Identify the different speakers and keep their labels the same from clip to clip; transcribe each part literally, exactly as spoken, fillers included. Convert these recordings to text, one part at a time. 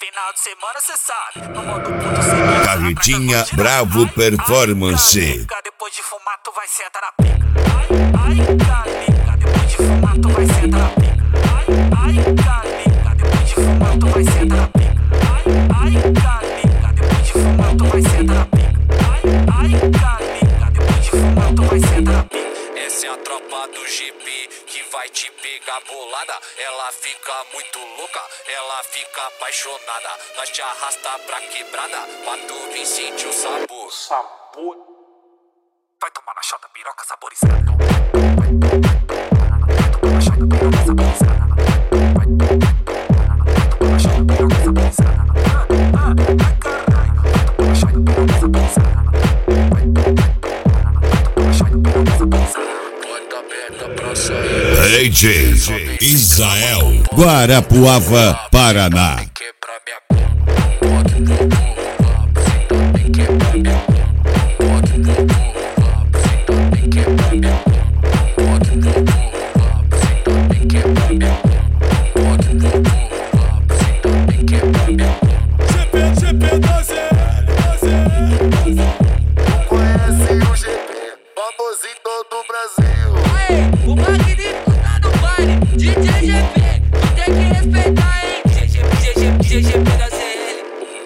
Speaker 1: Final de semana cê sabe, no modo puto cê
Speaker 2: Carretinha Bravo Performance.
Speaker 1: Depois de fumar tu vai sentar na pica. Ai, ai, calica, depois de fumar tu vai sentar na pica. Ai, ai, calica, depois de fumar tu vai sentar na pica. Ai, ai, calica, depois de fumar tu vai sentar na pica. Ai, ai, calica, depois de fumar tu vai sentar na pica.
Speaker 3: Essa é a tropa do G P que vai te pegar bolada. Ela fica muito louca, ela fica apaixonada. Nós te arrasta pra quebrada, pra tu vir sentir o sabor.
Speaker 1: Sabor. Vai tomar na chota piroca saborizada. Vai tomar na chota piroca saborizada. Vai tomar na chota piroca saborizada. Ai caralho, vai tomar na chota piroca saborizada. Vai tomar na chota piroca saborizada.
Speaker 2: D J Israel, Guarapuava, Paraná.
Speaker 4: Conhece o G P, famoso em todo o Brasil.
Speaker 5: O magnífico tá no baile, D J G P, tu tem que respeitar, hein? G G P da C L.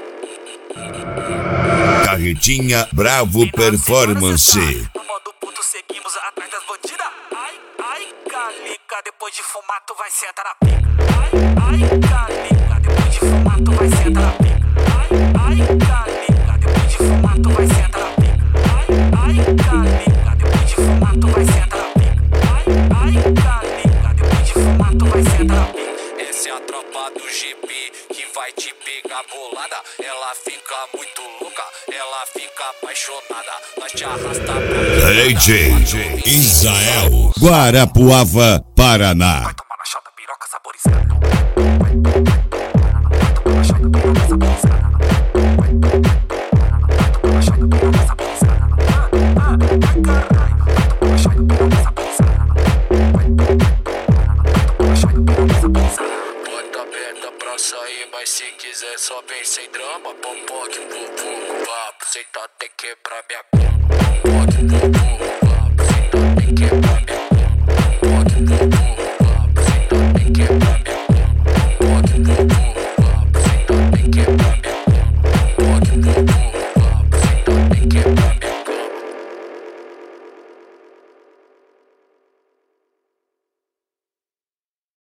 Speaker 2: Carretinha Bravo Performance.
Speaker 1: No modo puto seguimos atrás das bandidas. Ai, ai, calica, depois de fumar tu vai sentar na pica. Ai, ai, calica, depois de fumar tu vai sentar na pica. Ai, ai, calica, depois de fumar tu vai sentar na pica. Ai, ai, calica, depois de fumar tu vai sentar na pica. Ai, calica, depois de fumar tu vai sentar na pica.
Speaker 3: Essa é a tropa do G P que vai te pegar bolada. Ela fica muito louca, ela fica apaixonada. Nós te arrasta pra
Speaker 2: D J Israel, Guarapuava, Paraná.
Speaker 1: Vai tomar na chota piroca saborizada. Vai tomar na chota piroca saborizada. Vai tomar na chota piroca saborizada. Ai caralho, vai tomar na chota piroca saborizada. Vai tomar na chota piroca saborizada.
Speaker 3: Porta aberta pra sair, mas se quiser só vem sem drama. Popoque, vuvu, vapo, cê tá até quebrar minha cama. Popoque, vuvu,